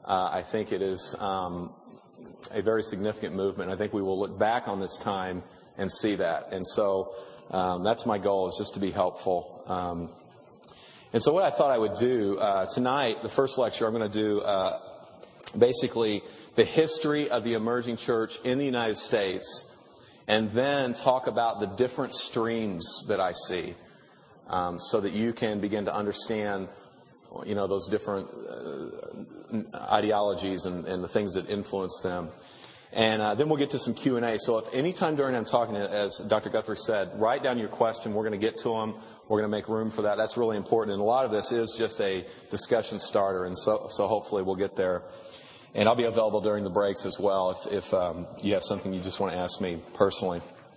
I think it is a very significant movement. I think we will look back on this time and see that. And so that's my goal, is just to be helpful. And so what I thought I would do tonight, the first lecture, I'm going to do basically the history of the emerging church in the United States, and then talk about the different streams that I see, so that you can begin to understand, those different ideologies and the things that influence them. And then we'll get to some Q&A. So if any time during I'm talking, as Dr. Guthrie said, write down your question. We're going to get to them. We're going to make room for that. That's really important. And a lot of this is just a discussion starter. And so hopefully we'll get there. And I'll be available during the breaks as well if you have something you just want to ask me personally.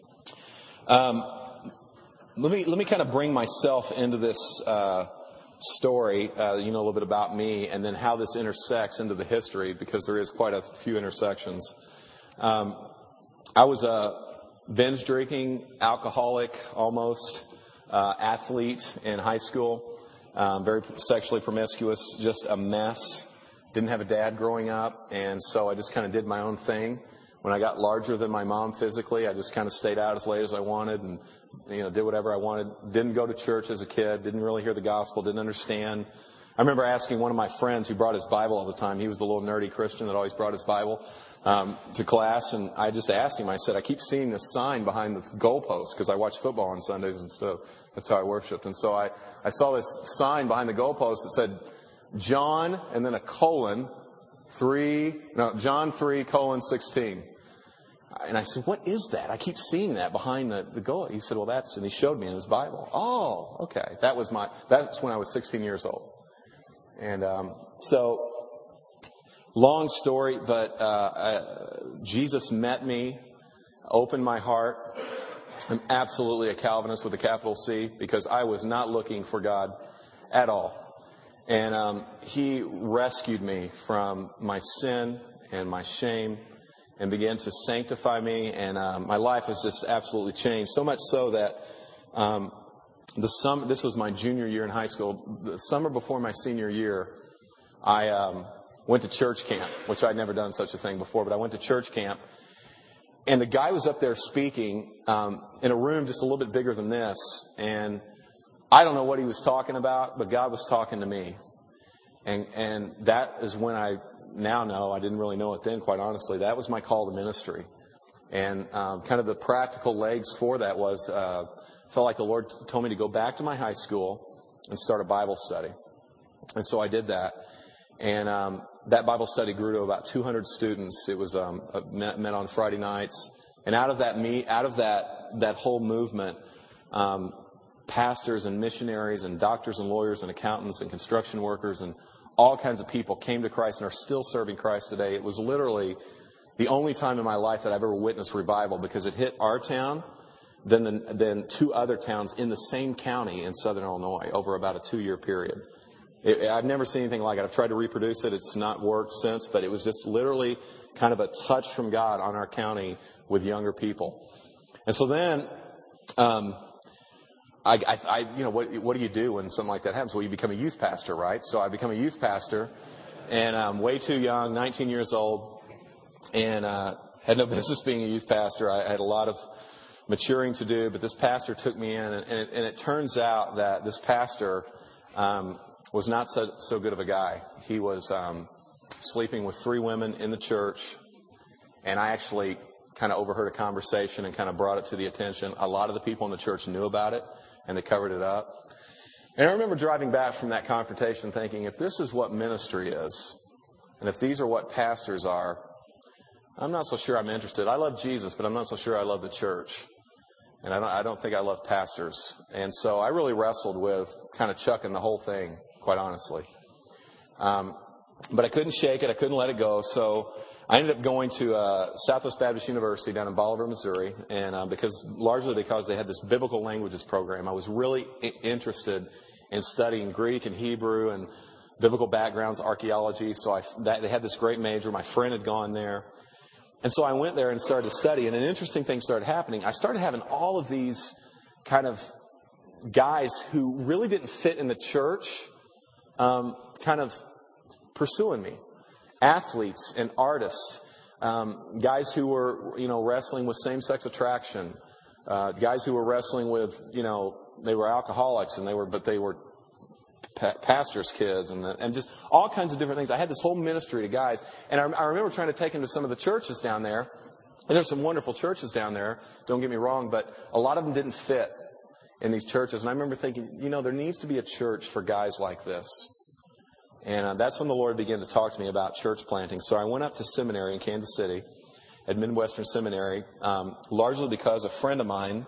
Let me kind of bring myself into this story, a little bit about me, and then how this intersects into the history, because there is quite a few intersections. I was a binge drinking, alcoholic, almost athlete in high school, very sexually promiscuous, just a mess. Didn't have a dad growing up, and so I just kind of did my own thing. When I got larger than my mom physically, I just kind of stayed out as late as I wanted and, did whatever I wanted. Didn't go to church as a kid, didn't really hear the gospel, didn't understand. I remember asking one of my friends who brought his Bible all the time. He was the little nerdy Christian that always brought his Bible to class, and I just asked him, I said, I keep seeing this sign behind the goalpost, because I watch football on Sundays and stuff. That's how I worshiped. And so I saw this sign behind the goalpost that said, John, and then a colon, John 3:16. And I said, what is that? I keep seeing that behind the goal. He said, well, and he showed me in his Bible. Oh, okay. That's when I was 16 years old. And so, long story, but Jesus met me, opened my heart. I'm absolutely a Calvinist with a capital C, because I was not looking for God at all. And He rescued me from my sin and my shame and began to sanctify me. And my life has just absolutely changed, so much so that this was my junior year in high school. The summer before my senior year, I went to church camp, which I'd never done such a thing before, but I went to church camp. And the guy was up there speaking in a room just a little bit bigger than this. And I don't know what he was talking about, but God was talking to me. And that is when I now know, I didn't really know it then, quite honestly, that was my call to ministry. And kind of the practical legs for that was, felt like the Lord told me to go back to my high school and start a Bible study. And so I did that. And that Bible study grew to about 200 students. It was met on Friday nights. And out of that whole movement, pastors and missionaries and doctors and lawyers and accountants and construction workers and all kinds of people came to Christ and are still serving Christ today. It was literally the only time in my life that I've ever witnessed revival, because it hit our town, then two other towns in the same county in southern Illinois over about a 2-year period. I've never seen anything like it. I've tried to reproduce it. It's not worked since, but it was just literally kind of a touch from God on our county with younger people. And so then, what do you do when something like that happens? Well, you become a youth pastor, right? So I become a youth pastor, and I'm way too young, 19 years old, and had no business being a youth pastor. I had a lot of maturing to do, but this pastor took me in, and it turns out that this pastor was not so good of a guy. He was sleeping with 3 women in the church, and I actually kind of overheard a conversation and kind of brought it to the attention. A lot of the people in the church knew about it, and they covered it up. And I remember driving back from that confrontation thinking, if this is what ministry is, and if these are what pastors are, I'm not so sure I'm interested. I love Jesus, but I'm not so sure I love the church. And I don't think I love pastors. And so I really wrestled with kind of chucking the whole thing, quite honestly. But I couldn't shake it. I couldn't let it go. So I ended up going to Southwest Baptist University down in Bolivar, Missouri, and largely because they had this biblical languages program. I was really interested in studying Greek and Hebrew and biblical backgrounds, archaeology. So they had this great major. My friend had gone there. And so I went there and started to study, and an interesting thing started happening. I started having all of these kind of guys who really didn't fit in the church kind of pursuing me. athletes and artists, guys who were, wrestling with same-sex attraction, guys who were wrestling with, they were alcoholics and they were pastors' kids and just all kinds of different things. I had this whole ministry to guys, and I remember trying to take them to some of the churches down there. And there's some wonderful churches down there, don't get me wrong, but a lot of them didn't fit in these churches. And I remember thinking, there needs to be a church for guys like this. And that's when the Lord began to talk to me about church planting. So I went up to seminary in Kansas City, at Midwestern Seminary, largely because a friend of mine's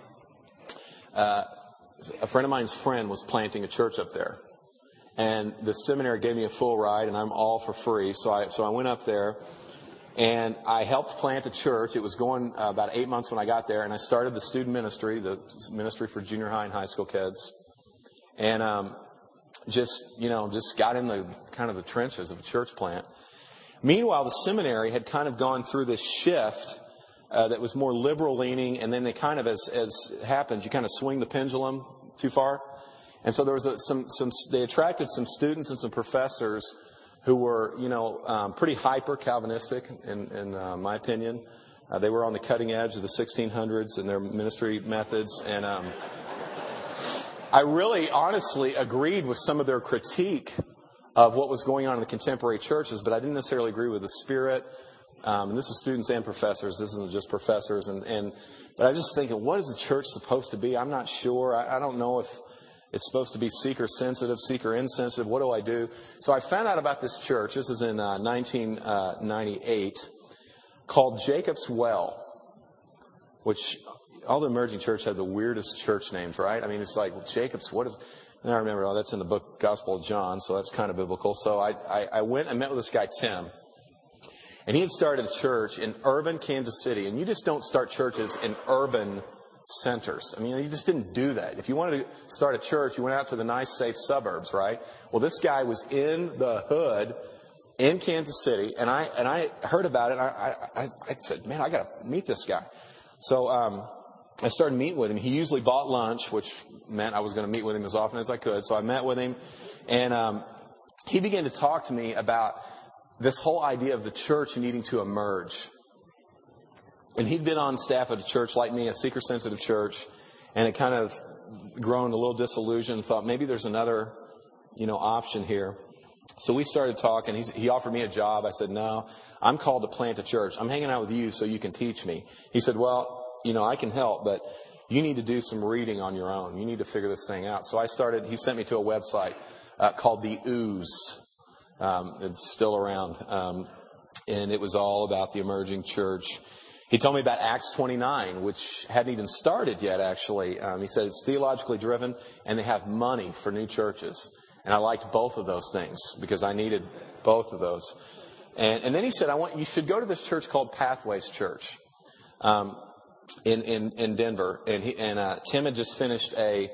friend was planting a church up there. And the seminary gave me a full ride, and I'm all for free. So I went up there. And I helped plant a church. It was going about 8 months when I got there, and I started the student ministry, the ministry for junior high and high school kids, and just got in the kind of the trenches of a church plant. Meanwhile, the seminary had kind of gone through this shift that was more liberal leaning, and then they kind of, as happens, you kind of swing the pendulum too far, and so there was they attracted some students and some professors who were, pretty hyper Calvinistic in my opinion. They were on the cutting edge of the 1600s in their ministry methods. And I really honestly agreed with some of their critique of what was going on in the contemporary churches, but I didn't necessarily agree with the spirit. And this is students and professors. This isn't just professors. But I was just thinking, what is the church supposed to be? I'm not sure. I don't know if it's supposed to be seeker-sensitive, seeker-insensitive. What do I do? So I found out about this church. This is in 1998, called Jacob's Well, which all the emerging church had the weirdest church names, right? I mean, it's like, well, Jacob's, what is... And I remember, that's in the book Gospel of John, so that's kind of biblical. So I went and met with this guy, Tim. And he had started a church in urban Kansas City. And you just don't start churches in urban centers. I mean, you just didn't do that. If you wanted to start a church, you went out to the nice, safe suburbs, right? Well, this guy was in the hood in Kansas City, and I heard about it. And I said, man, I got to meet this guy. So I started meeting with him. He usually bought lunch, which meant I was going to meet with him as often as I could. So I met with him, and he began to talk to me about this whole idea of the church needing to emerge. And he'd been on staff at a church like me, a seeker-sensitive church, and had kind of grown a little disillusioned, thought maybe there's another, option here. So we started talking. He offered me a job. I said, no, I'm called to plant a church. I'm hanging out with you so you can teach me. He said, well, I can help, but you need to do some reading on your own. You need to figure this thing out. So he sent me to a website called The Ooze. It's still around. And it was all about the emerging church. He told me about Acts 29, which hadn't even started yet, actually. He said it's theologically driven, and they have money for new churches. And I liked both of those things because I needed both of those. And then he said, you should go to this church called Pathways Church in Denver. And Tim had just finished a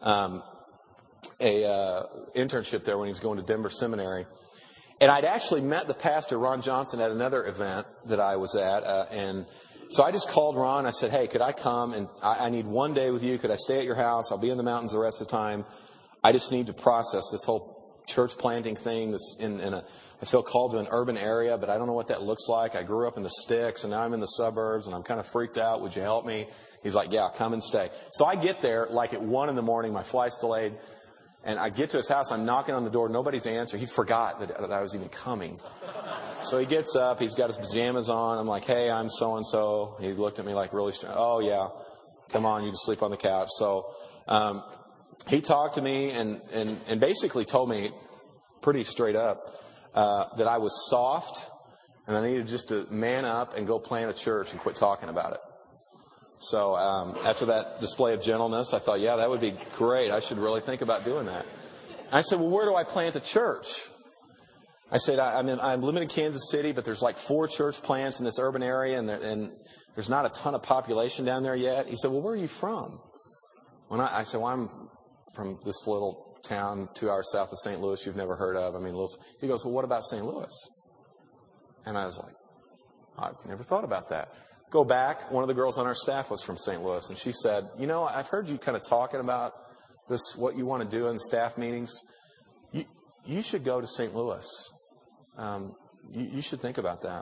internship there when he was going to Denver Seminary. And I'd actually met the pastor, Ron Johnson, at another event that I was at. And so I just called Ron. I said, hey, could I come? And I need 1 day with you. Could I stay at your house? I'll be in the mountains the rest of the time. I just need to process this whole church planting thing. I feel called to an urban area, but I don't know what that looks like. I grew up in the sticks, and now I'm in the suburbs, and I'm kind of freaked out. Would you help me? He's like, yeah, come and stay. So I get there like at 1 a.m. My flight's delayed. And I get to his house, I'm knocking on the door, nobody's answering. He forgot that I was even coming. So he gets up, he's got his pajamas on. I'm like, hey, I'm so-and-so. He looked at me like really strange. Oh, yeah, come on, you just sleep on the couch. So he talked to me and basically told me pretty straight up that I was soft and I needed just to man up and go plant a church and quit talking about it. So after that display of gentleness, I thought, yeah, that would be great. I should really think about doing that. And I said, well, where do I plant a church? I said, I'm living in Kansas City, but there's like 4 church plants in this urban area, and there's not a ton of population down there yet. He said, well, where are you from? I said, well, I'm from this little town 2 hours south of St. Louis you've never heard of. He goes, well, what about St. Louis? And I was like, I've never thought about that. Go back, one of the girls on our staff was from St. Louis, and she said, I've heard you kind of talking about this, what you want to do in staff meetings. You should go to St. Louis. you should think about that.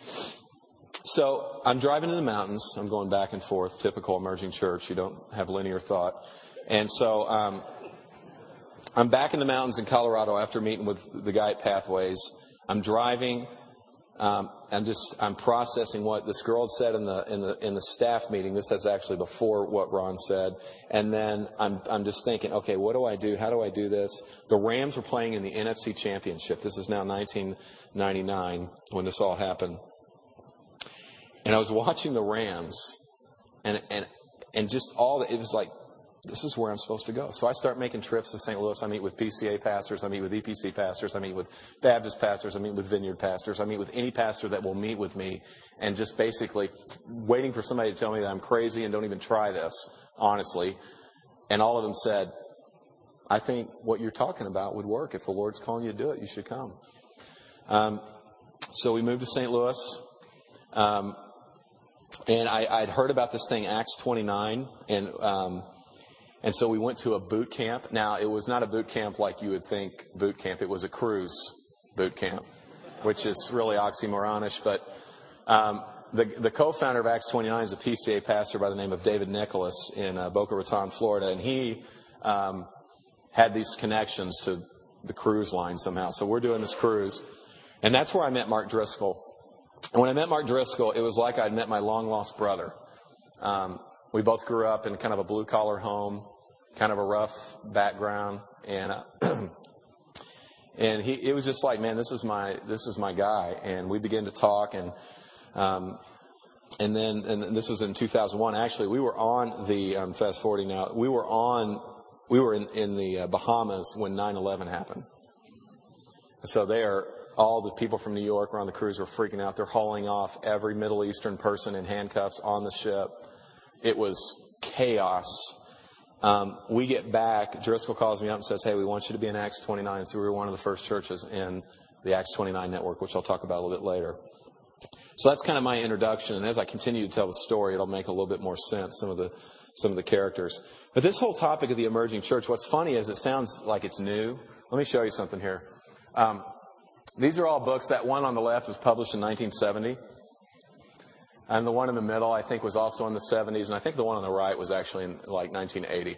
So I'm driving in the mountains. I'm going back and forth, typical emerging church. You don't have linear thought. And so I'm back in the mountains in Colorado after meeting with the guy at Pathways. I'm driving. I'm processing what this girl had said in the staff meeting. This is actually before what Ron said. And then I'm just thinking, okay, what do I do? How do I do this? The Rams were playing in the NFC Championship. This is now 1999 when this all happened. And I was watching the Rams, and just it was like, this is where I'm supposed to go. So I start making trips to St. Louis. I meet with PCA pastors. I meet with EPC pastors. I meet with Baptist pastors. I meet with Vineyard pastors. I meet with any pastor that will meet with me, and just basically waiting for somebody to tell me that I'm crazy and don't even try this, honestly. And all of them said, I think what you're talking about would work. If the Lord's calling you to do it, you should come. So we moved to St. Louis. And I'd heard about this thing, Acts 29, and so we went to a boot camp. Now, it was not a boot camp like you would think boot camp. It was a cruise boot camp, which is really oxymoronish. But the co-founder of Acts 29 is a PCA pastor by the name of David Nicholas in Boca Raton, Florida, and he had these connections to the cruise line somehow. So we're doing this cruise, and that's where I met Mark Driscoll. And when I met Mark Driscoll, it was like I'd met my long-lost brother. We both grew up in kind of a blue-collar home, kind of a rough background, and it was just like, man, this is my guy. And we began to talk, and this was in 2001. Actually, we were on the fast forwarding now. We were in the Bahamas when 9/11 happened. So all the people from New York were on the cruise were freaking out. They're hauling off every Middle Eastern person in handcuffs on the ship. It was chaos. We get back. Driscoll calls me up and says, hey, we want you to be in Acts 29. So we were one of the first churches in the Acts 29 network, which I'll talk about a little bit later. So that's kind of my introduction. And as I continue to tell the story, it'll make a little bit more sense, some of the characters. But this whole topic of the emerging church, what's funny is it sounds like it's new. Let me show you something here. These are all books. That one on the left was published in 1970. And the one in the middle, I think, was also in the 70s. And I think the one on the right was actually in, like, 1980.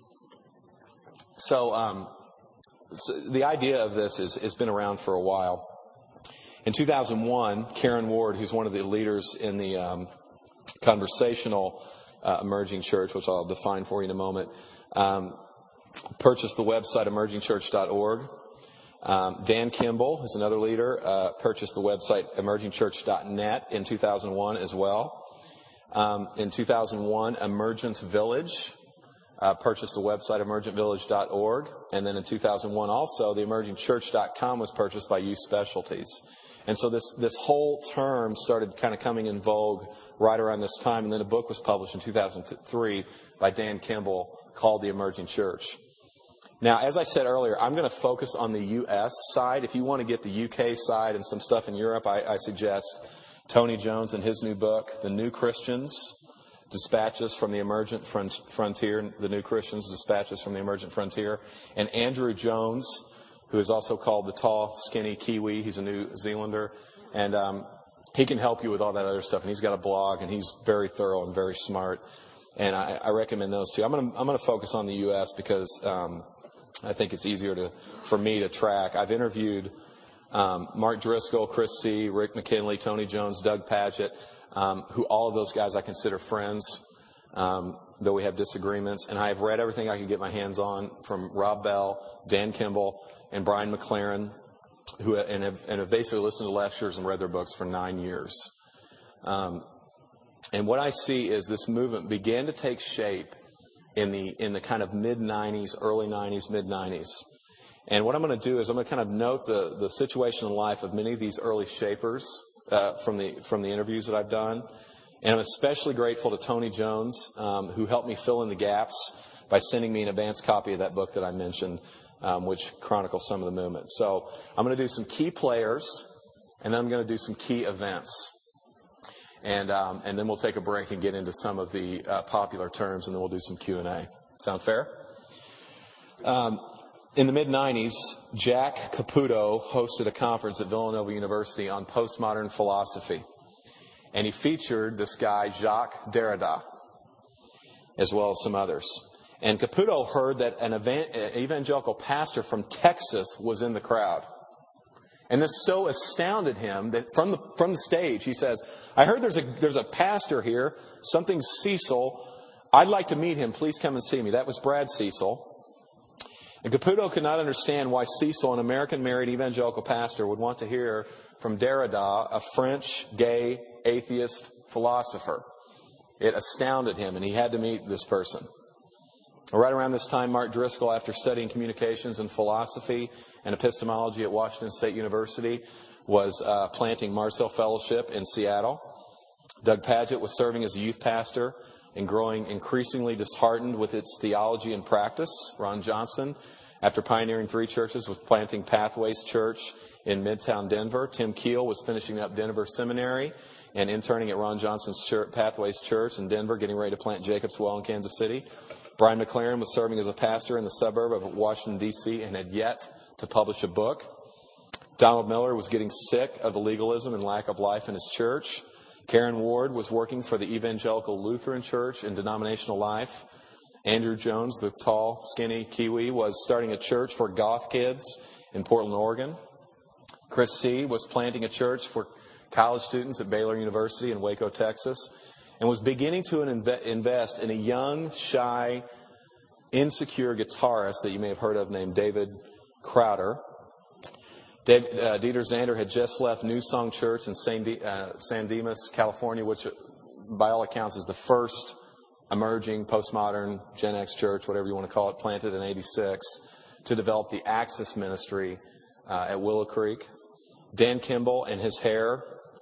So the idea of this has been around for a while. In 2001, Karen Ward, who's one of the leaders in the conversational emerging church, which I'll define for you in a moment, purchased the website emergingchurch.org. Dan Kimball is another leader, purchased the website emergingchurch.net in 2001 as well. In 2001, Emergent Village purchased the website emergentvillage.org. And then in 2001 also, the emergingchurch.com was purchased by Youth Specialties. And so this whole term started kind of coming in vogue right around this time. And then a book was published in 2003 by Dan Kimball called The Emerging Church. Now, as I said earlier, I'm going to focus on the U.S. side. If you want to get the U.K. side and some stuff in Europe, I suggest Tony Jones and his new book, The New Christians, Dispatches from the Emergent Frontier, The New Christians, Dispatches from the Emergent Frontier, and Andrew Jones, who is also called the Tall, Skinny Kiwi. He's a New Zealander, and he can help you with all that other stuff. And he's got a blog, and he's very thorough and very smart. And I recommend those two. I'm going to focus on the U.S. because I think it's easier for me to track. I've interviewed Mark Driscoll, Chris C., Rick McKinley, Tony Jones, Doug Padgett, who all of those guys I consider friends, though we have disagreements. And I have read everything I could get my hands on from Rob Bell, Dan Kimball, and Brian McLaren, who have basically listened to lectures and read their books for 9 years. And what I see is this movement began to take shape in the kind of mid-90s, early 90s, mid-90s. And what I'm going to do is I'm going to kind of note the situation in life of many of these early shapers from the interviews that I've done. And I'm especially grateful to Tony Jones, who helped me fill in the gaps by sending me an advance copy of that book that I mentioned, which chronicles some of the movement. So I'm going to do some key players, and then I'm going to do some key events. And then we'll take a break and get into some of the popular terms, and then we'll do some Q&A. Sound fair? In the mid-90s, Jack Caputo hosted a conference at Villanova University on postmodern philosophy. And he featured this guy, Jacques Derrida, as well as some others. And Caputo heard that an evangelical pastor from Texas was in the crowd. And this so astounded him that from the stage, he says, I heard there's a pastor here, something Cecil. I'd like to meet him. Please come and see me. That was Brad Cecil. And Caputo could not understand why Cecil, an American married evangelical pastor, would want to hear from Derrida, a French gay atheist philosopher. It astounded him, and he had to meet this person. Right around this time, Mark Driscoll, after studying communications and philosophy and epistemology at Washington State University, was planting Marcel Fellowship in Seattle. Doug Pagitt was serving as a youth pastor and growing increasingly disheartened with its theology and practice. Ron Johnson, after pioneering 3 churches, was planting Pathways Church in Midtown Denver. Tim Keel was finishing up Denver Seminary and interning at Ron Johnson's church, Pathways Church in Denver, getting ready to plant Jacob's Well in Kansas City. Brian McLaren was serving as a pastor in the suburb of Washington, D.C., and had yet to publish a book. Donald Miller was getting sick of the legalism and lack of life in his church. Karen Ward was working for the Evangelical Lutheran Church in denominational life. Andrew Jones, the tall, skinny Kiwi, was starting a church for goth kids in Portland, Oregon. Chris C. was planting a church for college students at Baylor University in Waco, Texas, and was beginning to invest in a young, shy, insecure guitarist that you may have heard of named David Crowder. Dieter Zander had just left New Song Church in San Dimas, California, which by all accounts is the first emerging postmodern Gen X church, whatever you want to call it, planted in 86, to develop the Access Ministry at Willow Creek. Dan Kimball and his hair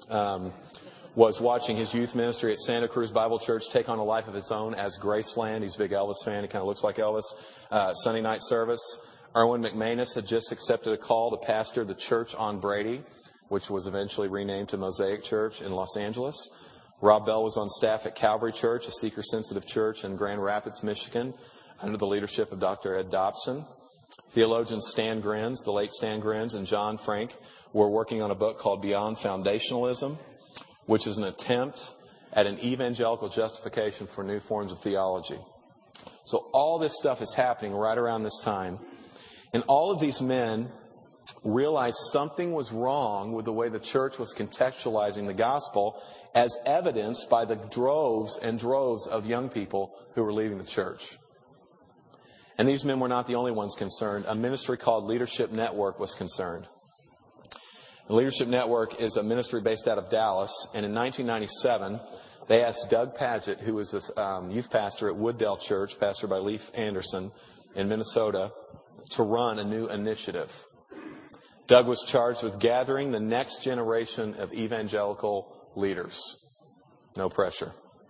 was watching his youth ministry at Santa Cruz Bible Church take on a life of its own as Graceland. He's a big Elvis fan. He kind of looks like Elvis. Sunday night service. Erwin McManus had just accepted a call to pastor the Church on Brady, which was eventually renamed to Mosaic Church in Los Angeles. Rob Bell was on staff at Calvary Church, a seeker-sensitive church in Grand Rapids, Michigan, under the leadership of Dr. Ed Dobson. Theologians Stan Grins, the late Stan Grins, and John Frank were working on a book called Beyond Foundationalism, which is an attempt at an evangelical justification for new forms of theology. So all this stuff is happening right around this time. And all of these men realized something was wrong with the way the church was contextualizing the gospel, as evidenced by the droves and droves of young people who were leaving the church. And these men were not the only ones concerned. A ministry called Leadership Network was concerned. The Leadership Network is a ministry based out of Dallas, and in 1997, they asked Doug Pagitt, who was a youth pastor at Wooddale Church, pastored by Leif Anderson in Minnesota, to run a new initiative. Doug was charged with gathering the next generation of evangelical leaders. No pressure.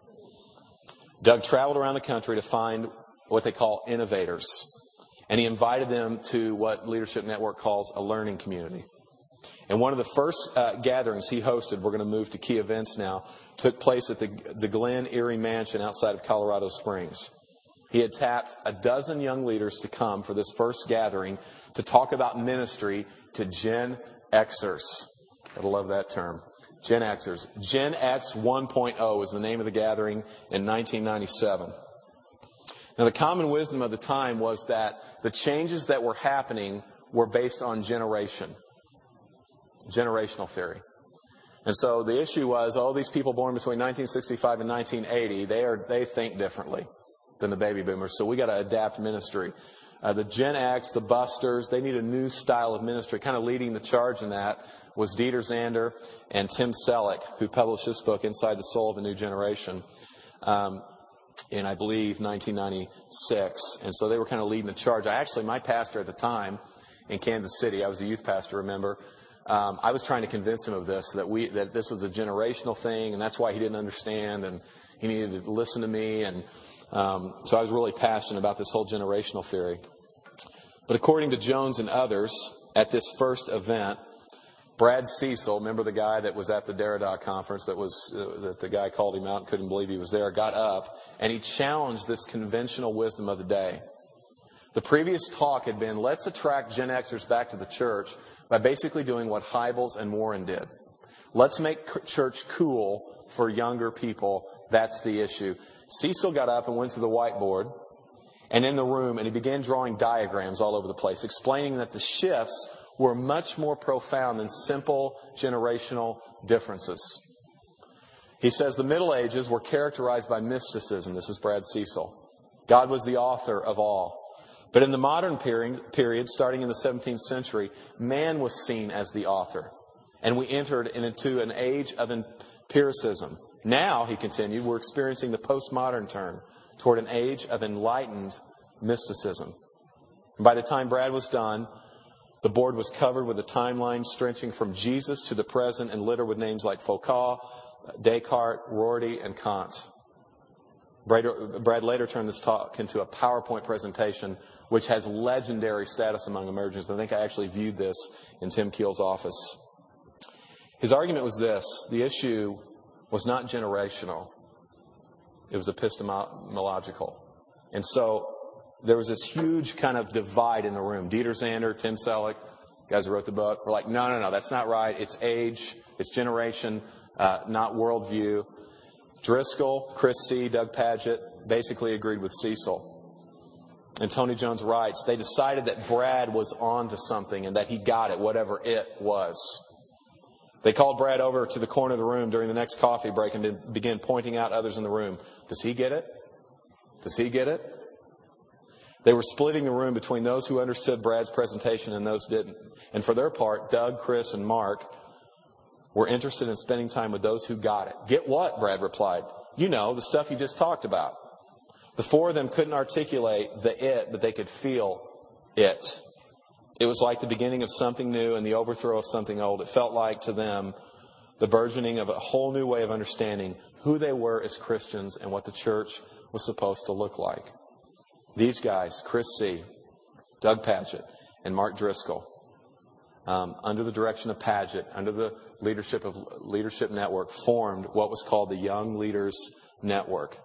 Doug traveled around the country to find what they call innovators, and he invited them to what Leadership Network calls a learning community. And one of the first gatherings he hosted, we're going to move to key events now, took place at the Glen Erie Mansion outside of Colorado Springs. He had tapped a dozen young leaders to come for this first gathering to talk about ministry to Gen Xers. I love that term. Gen Xers. Gen X 1.0 is the name of the gathering in 1997. Now, the common wisdom of the time was that the changes that were happening were based on generational theory. And so the issue was, these people born between 1965 and 1980, they think differently than the baby boomers, so we got to adapt ministry. The Gen X, the Busters, they need a new style of ministry. Kind of leading the charge in that was Dieter Zander and Tim Selleck, who published this book, Inside the Soul of a New Generation, in, I believe, 1996. And so they were kind of leading the charge. My pastor at the time in Kansas City, I was a youth pastor, remember, I was trying to convince him of this, that this was a generational thing, and that's why he didn't understand, and he needed to listen to me. And so I was really passionate about this whole generational theory. But according to Jones and others, at this first event, Brad Cecil, remember the guy that was at the Derrida conference that the guy called him out and couldn't believe he was there, got up, and he challenged this conventional wisdom of the day. The previous talk had been, let's attract Gen Xers back to the church by basically doing what Hybels and Warren did. Let's make church cool for younger people. That's the issue. Cecil got up and went to the whiteboard and in the room, and he began drawing diagrams all over the place, explaining that the shifts were much more profound than simple generational differences. He says the Middle Ages were characterized by mysticism. This is Brad Cecil. God was the author of all. But in the modern period, starting in the 17th century, man was seen as the author. And we entered into an age of empiricism. Now, he continued, we're experiencing the postmodern turn toward an age of enlightened mysticism. And by the time Brad was done, the board was covered with a timeline stretching from Jesus to the present and littered with names like Foucault, Descartes, Rorty, and Kant. Brad later turned this talk into a PowerPoint presentation, which has legendary status among emergents. I think I actually viewed this in Tim Keel's office. His argument was this: the issue was not generational. It was epistemological. And so there was this huge kind of divide in the room. Dieter Zander, Tim Selleck, guys who wrote the book, were like, no, that's not right. It's age, it's generation, not worldview. Driscoll, Chris C., Doug Paget basically agreed with Cecil. And Tony Jones writes, they decided that Brad was on to something and that he got it, whatever it was. They called Brad over to the corner of the room during the next coffee break and began pointing out others in the room. Does he get it? Does he get it? They were splitting the room between those who understood Brad's presentation and those didn't. And for their part, Doug, Chris, and Mark were interested in spending time with those who got it. Get what? Brad replied. You know, the stuff you just talked about. The four of them couldn't articulate the it, but they could feel it. It was like the beginning of something new and the overthrow of something old. It felt like, to them, the burgeoning of a whole new way of understanding who they were as Christians and what the church was supposed to look like. These guys, Chris C., Doug Paget, and Mark Driscoll, under the direction of Paget, under the leadership of Leadership Network, formed what was called the Young Leaders Network.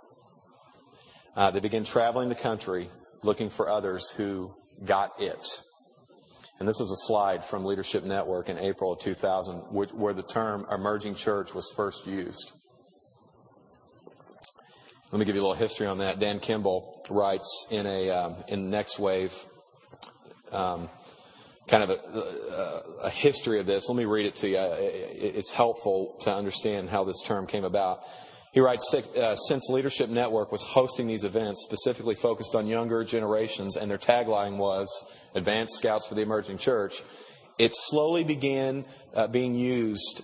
They began traveling the country looking for others who got it. And this is a slide from Leadership Network in April of 2000, where the term emerging church was first used. Let me give you a little history on that. Dan Kimball writes in Next Wave, kind of a history of this. Let me read it to you. It's helpful to understand how this term came about. He writes, since Leadership Network was hosting these events specifically focused on younger generations, and their tagline was Advanced Scouts for the Emerging Church, it slowly began being used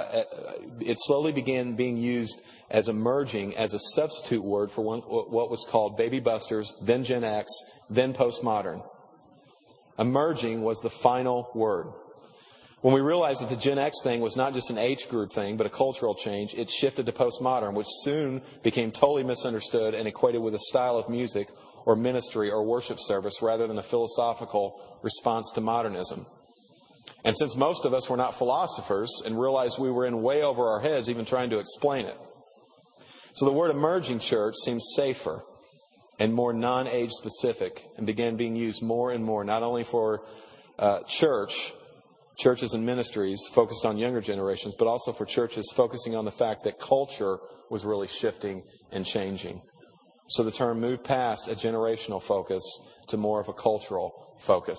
as emerging as a substitute word for what was called Baby Busters, then Gen X, then Postmodern. Emerging was the final word. When we realized that the Gen X thing was not just an age group thing, but a cultural change, it shifted to postmodern, which soon became totally misunderstood and equated with a style of music or ministry or worship service rather than a philosophical response to modernism. And since most of us were not philosophers and realized we were in way over our heads even trying to explain it. So the word emerging church seems safer and more non-age specific and began being used more and more, not only for churches and ministries focused on younger generations, but also for churches focusing on the fact that culture was really shifting and changing. So the term moved past a generational focus to more of a cultural focus.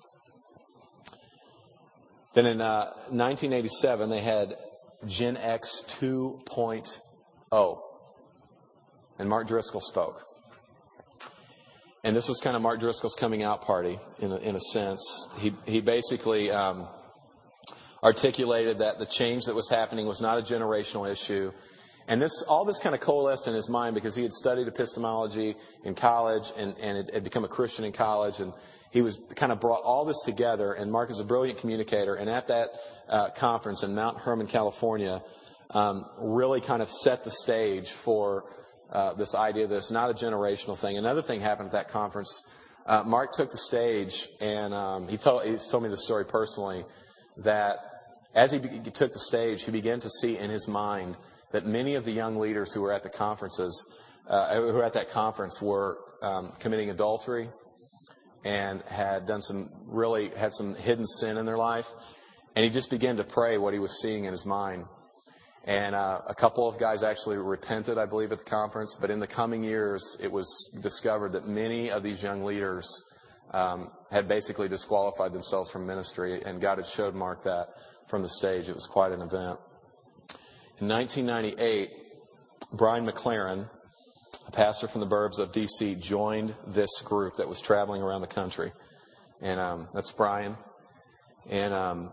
Then in 1987, they had Gen X 2.0, and Mark Driscoll spoke. And this was kind of Mark Driscoll's coming out party, in a sense. He basically articulated that the change that was happening was not a generational issue. And all this kind of coalesced in his mind because he had studied epistemology in college and had become a Christian in college. And he was kind of brought all this together. And Mark is a brilliant communicator. And at that conference in Mount Hermon, California, really kind of set the stage for this idea that it's not a generational thing. Another thing happened at that conference. Mark took the stage, and he's told me the story personally, that as he took the stage, he began to see in his mind that many of the young leaders who were at the conferences, who were at that conference, were committing adultery and had some hidden sin in their life. And he just began to pray what he was seeing in his mind. And a couple of guys actually repented, I believe, at the conference. But in the coming years, it was discovered that many of these young leaders had basically disqualified themselves from ministry. And God had showed Mark that from the stage. It was quite an event. In 1998, Brian McLaren, a pastor from the burbs of D.C., joined this group that was traveling around the country. And that's Brian. And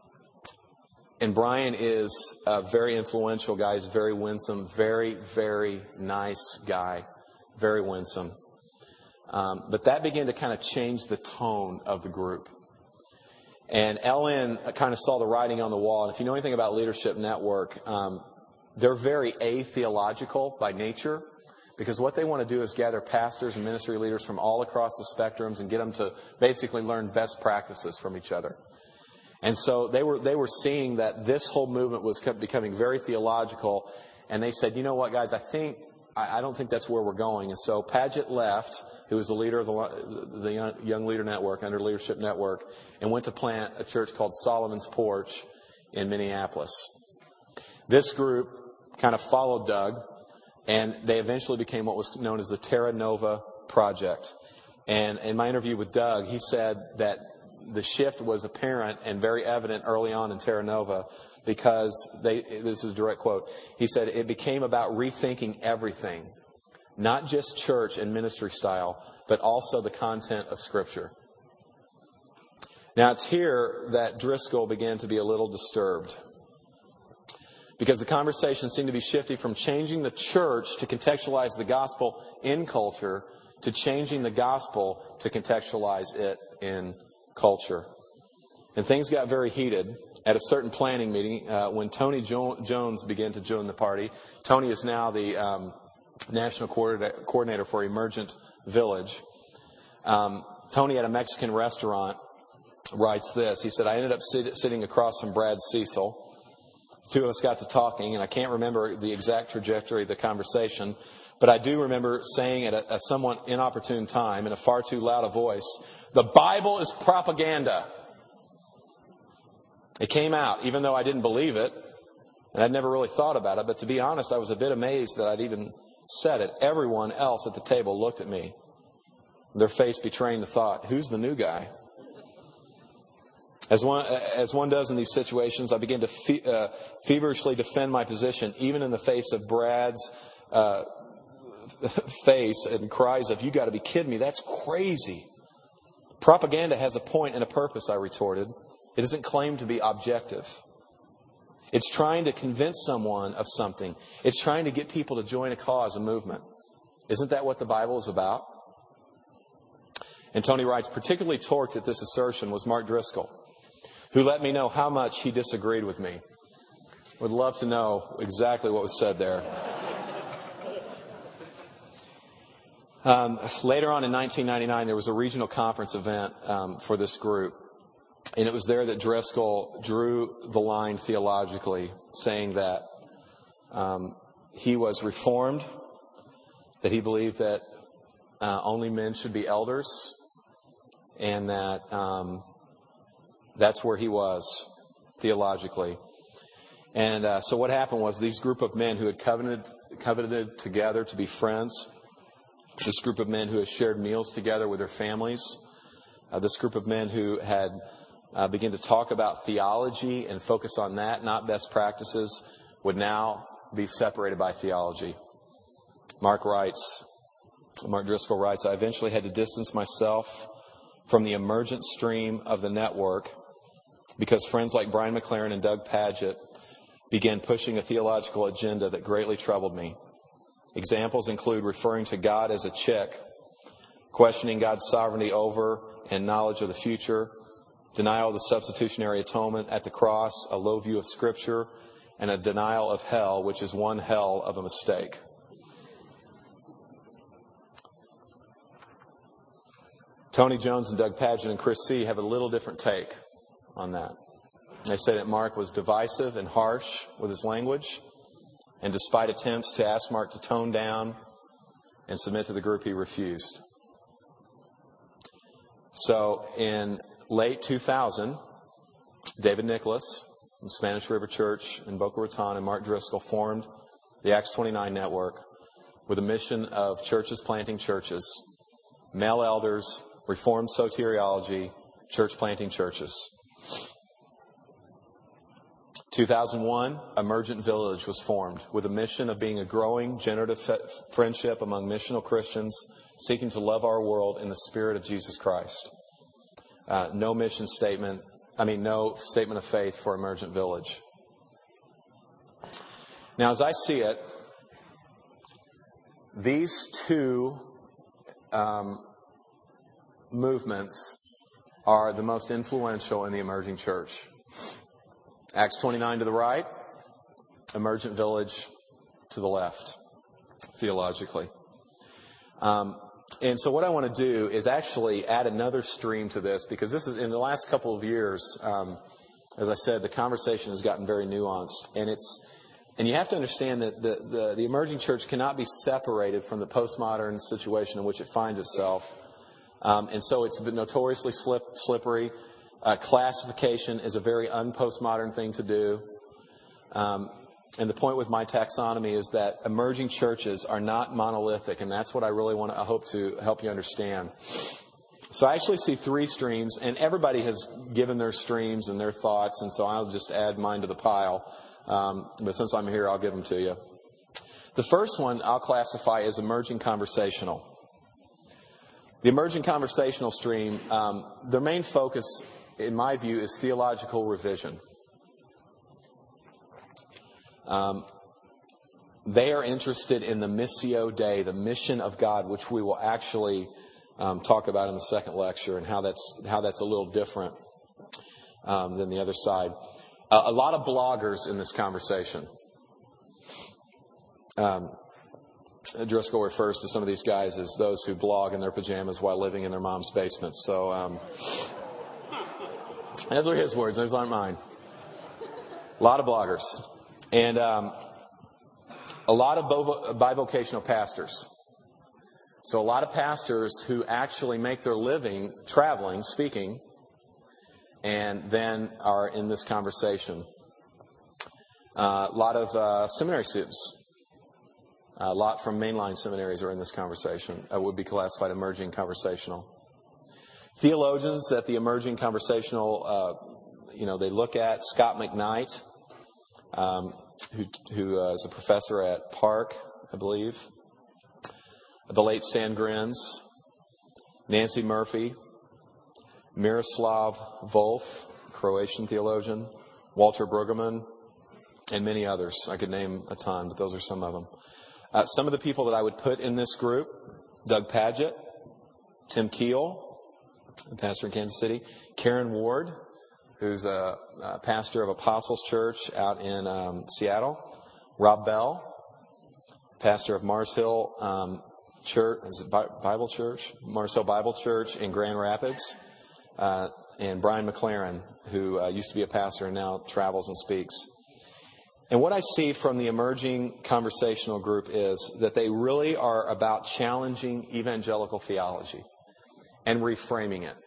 Brian is a very influential guy. He's very winsome, very, very nice guy, very winsome. But that began to kind of change the tone of the group. And LN kind of saw the writing on the wall. And if you know anything about Leadership Network, they're very atheological by nature, because what they want to do is gather pastors and ministry leaders from all across the spectrums and get them to basically learn best practices from each other. And so they were seeing that this whole movement was becoming very theological, and they said, you know what, guys, I don't think that's where we're going. And so Paget left, who was the leader of the Young Leader Network, under Leadership Network, and went to plant a church called Solomon's Porch in Minneapolis. This group kind of followed Doug, and they eventually became what was known as the Terra Nova Project. And in my interview with Doug, he said that the shift was apparent and very evident early on in Terra Nova because this is a direct quote, he said, it became about rethinking everything, not just church and ministry style, but also the content of Scripture. Now, it's here that Driscoll began to be a little disturbed, because the conversation seemed to be shifting from changing the church to contextualize the gospel in culture to changing the gospel to contextualize it in culture. And things got very heated at a certain planning meeting when Tony Jones began to join the party. Tony is now the national coordinator for Emergent Village. Tony at a Mexican restaurant writes this. He said, I ended up sitting across from Brad Cecil. The two of us got to talking, and I can't remember the exact trajectory of the conversation, but I do remember saying at a somewhat inopportune time in a far too loud a voice, the Bible is propaganda. It came out, even though I didn't believe it, and I'd never really thought about it, but to be honest, I was a bit amazed that I'd even said it. Everyone else at the table looked at me, their face betraying the thought, who's the new guy? As one does in these situations, I began to feverishly defend my position, even in the face of Brad's face and cries of, you got to be kidding me, that's crazy. Propaganda has a point and a purpose, I retorted. It doesn't claim to be objective. It's trying to convince someone of something. It's trying to get people to join a cause, a movement. Isn't that what the Bible is about? And Tony writes, particularly torqued at this assertion was Mark Driscoll, who let me know how much he disagreed with me. Would love to know exactly what was said there. Later on in 1999, there was a regional conference event for this group. And it was there that Driscoll drew the line theologically, saying that he was reformed, that he believed that only men should be elders, and that that's where he was theologically. And so what happened was these group of men who had covenanted together to be friends, this group of men who had shared meals together with their families, this group of men who had begun to talk about theology and focus on that, not best practices, would now be separated by theology. Mark Driscoll writes, I eventually had to distance myself from the emergent stream of the network because friends like Brian McLaren and Doug Paget began pushing a theological agenda that greatly troubled me. Examples include referring to God as a chick, questioning God's sovereignty over and knowledge of the future, denial of the substitutionary atonement at the cross, a low view of Scripture, and a denial of hell, which is one hell of a mistake. Tony Jones and Doug Paget and Chris C. have a little different take on that. They say that Mark was divisive and harsh with his language, and despite attempts to ask Mark to tone down and submit to the group, he refused. So in late 2000, David Nicholas from Spanish River Church in Boca Raton and Mark Driscoll formed the Acts 29 Network with a mission of churches planting churches, male elders, reformed soteriology, church planting churches. 2001, Emergent Village was formed with a mission of being a growing generative friendship among missional Christians seeking to love our world in the spirit of Jesus Christ. No statement of faith for Emergent Village. Now, as I see it, these two movements are the most influential in the emerging church. Acts 29 to the right, Emergent Village to the left, theologically. And so what I want to do is actually add another stream to this, because this is, in the last couple of years, as I said, the conversation has gotten very nuanced. And you have to understand that the emerging church cannot be separated from the postmodern situation in which it finds itself. And so it's been notoriously slippery. Classification is a very un-postmodern thing to do. And the point with my taxonomy is that emerging churches are not monolithic, and that's what I really I hope to help you understand. So I actually see three streams, and everybody has given their streams and their thoughts, and so I'll just add mine to the pile. But since I'm here, I'll give them to you. The first one I'll classify as emerging conversational. The emerging conversational stream, their main focus, in my view, is theological revision. They are interested in the Missio Dei, the mission of God, which we will actually talk about in the second lecture, and how that's a little different than the other side. A lot of bloggers in this conversation. Driscoll refers to some of these guys as those who blog in their pajamas while living in their mom's basement. So those are his words. Those aren't mine. A lot of bloggers. And a lot of bivocational pastors. So a lot of pastors who actually make their living traveling, speaking, and then are in this conversation. A lot of seminary students. A lot from mainline seminaries are in this conversation. Would be classified emerging conversational. Theologians that the emerging conversational, they look at. Scott McKnight, who is a professor at Park, I believe. The late Stan Grins, Nancy Murphy, Miroslav Volf, Croatian theologian, Walter Brueggemann, and many others. I could name a ton, but those are some of them. Some of the people that I would put in this group: Doug Padgett, Tim Keel, a pastor in Kansas City, Karen Ward, who's a pastor of Apostles Church out in Seattle, Rob Bell, pastor of Mars Hill Church, is it Bible Church? Mars Hill Bible Church in Grand Rapids, and Brian McLaren, who used to be a pastor and now travels and speaks. And what I see from the emerging conversational group is that they really are about challenging evangelical theology and reframing it.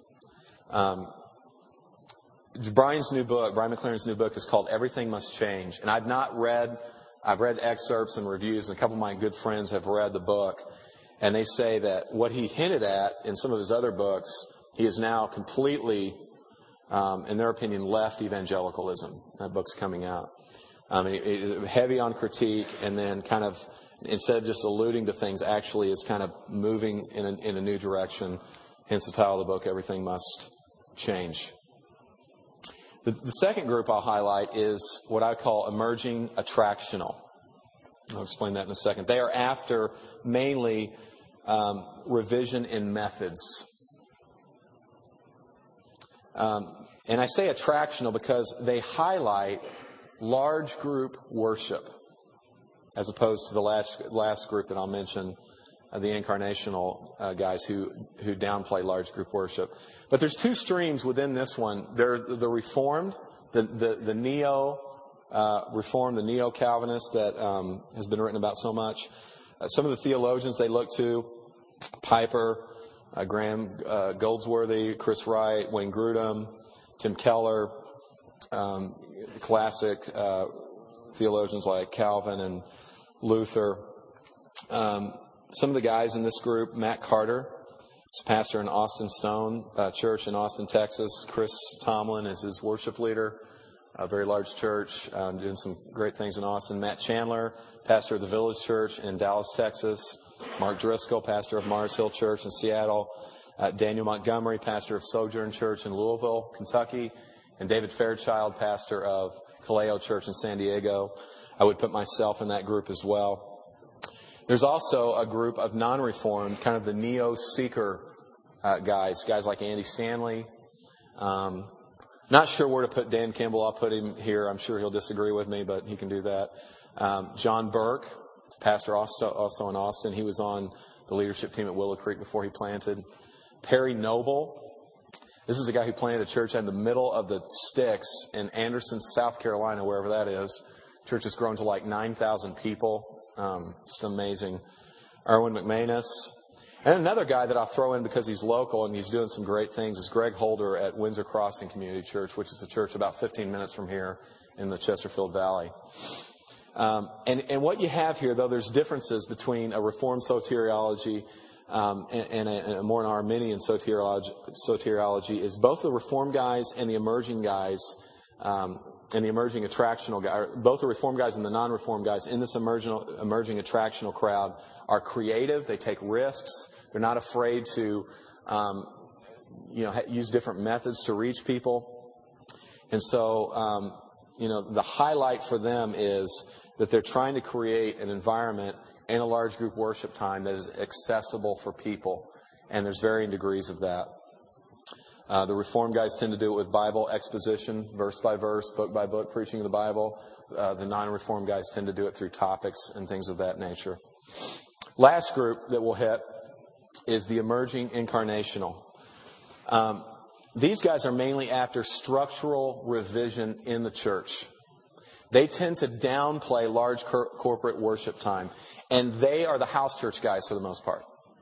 Brian McLaren's new book is called Everything Must Change. And I've read excerpts and reviews, and a couple of my good friends have read the book. And they say that what he hinted at in some of his other books, he is now completely, in their opinion, left evangelicalism. That book's coming out. Heavy on critique, and then kind of, instead of just alluding to things, actually is kind of moving in a new direction. Hence the title of the book, Everything Must Change. The second group I'll highlight is what I call emerging attractional. I'll explain that in a second. They are after mainly revision in methods. And I say attractional because they highlight large group worship, as opposed to the last group that I'll mention, the incarnational guys who downplay large group worship. But there's two streams within this one. They're the Reformed, the Neo-Reformed, the Neo-Calvinist that has been written about so much. Some of the theologians they look to, Piper, Graham Goldsworthy, Chris Wright, Wayne Grudem, Tim Keller, classic theologians like Calvin and Luther. Some of the guys in this group, Matt Carter, is pastor in Austin Stone Church in Austin, Texas. Chris Tomlin is his worship leader, a very large church, doing some great things in Austin. Matt Chandler, pastor of the Village Church in Dallas, Texas. Mark Driscoll, pastor of Mars Hill Church in Seattle. Daniel Montgomery, pastor of Sojourn Church in Louisville, Kentucky. And David Fairchild, pastor of Kaleo Church in San Diego. I would put myself in that group as well. There's also a group of non-reformed, kind of the neo-seeker guys like Andy Stanley. Not sure where to put Dan Kimball. I'll put him here. I'm sure he'll disagree with me, but he can do that. John Burke, pastor also in Austin. He was on the leadership team at Willow Creek before he planted. Perry Noble. This is a guy who planted a church in the middle of the sticks in Anderson, South Carolina, wherever that is. Church has grown to like 9,000 people. Just amazing. Erwin McManus. And another guy that I'll throw in because he's local and he's doing some great things is Greg Holder at Windsor Crossing Community Church, which is a church about 15 minutes from here in the Chesterfield Valley. And what you have here, though, there's differences between a Reformed soteriology and a more an Arminian soteriology is both the Reformed guys and the emerging guys and the emerging attractional guy, both the Reformed guys and the non-Reformed guys in this emerging attractional crowd are creative. They take risks. They're not afraid to, use different methods to reach people. And so, the highlight for them is that they're trying to create an environment in a large group worship time that is accessible for people. And there's varying degrees of that. The Reformed guys tend to do it with Bible exposition, verse by verse, book by book, preaching the Bible. The non-Reformed guys tend to do it through topics and things of that nature. Last group that we'll hit is the emerging incarnational. These guys are mainly after structural revision in the church. They tend to downplay large corporate worship time, and they are the house church guys for the most part.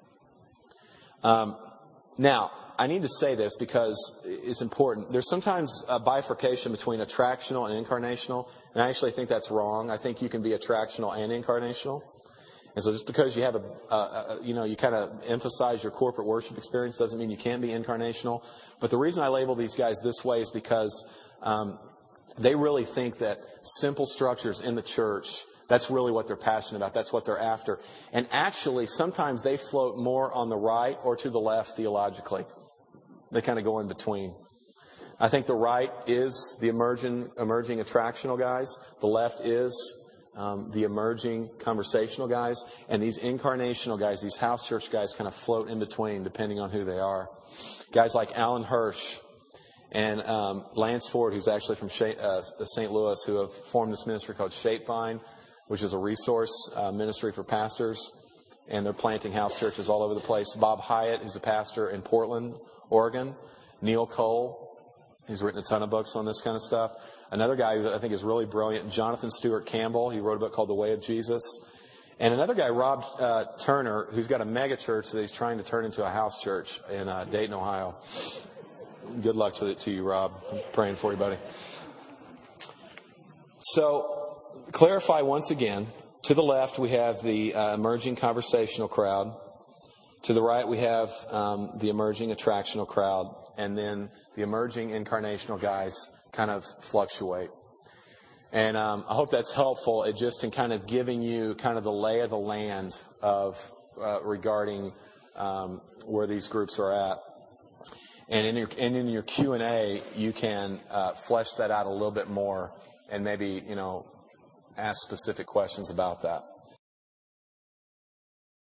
Now, I need to say this because it's important. There's sometimes a bifurcation between attractional and incarnational, and I actually think that's wrong. I think you can be attractional and incarnational. And so just because you have you kind of emphasize your corporate worship experience doesn't mean you can't be incarnational. But the reason I label these guys this way is because they really think that simple structures in the church, that's really what they're passionate about. That's what they're after. And actually, sometimes they float more on the right or to the left theologically. They kind of go in between. I think the right is the emerging attractional guys. The left is the emerging conversational guys. And these incarnational guys, these house church guys, kind of float in between depending on who they are. Guys like Alan Hirsch and Lance Ford, who's actually from St. Louis, who have formed this ministry called Shapevine, which is a resource ministry for pastors. And they're planting house churches all over the place. Bob Hyatt, who's a pastor in Portland, Oregon. Neil Cole, who's written a ton of books on this kind of stuff. Another guy who I think is really brilliant, Jonathan Stewart Campbell. He wrote a book called The Way of Jesus. And another guy, Rob Turner, who's got a mega church that he's trying to turn into a house church in Dayton, Ohio. Good luck to you, Rob. I'm praying for you, buddy. So, clarify once again. To the left, we have the emerging conversational crowd. To the right, we have the emerging attractional crowd. And then the emerging incarnational guys kind of fluctuate. And I hope that's helpful just in kind of giving you kind of the lay of the land of regarding where these groups are at. And in your Q&A, you can flesh that out a little bit more and maybe, ask specific questions about that.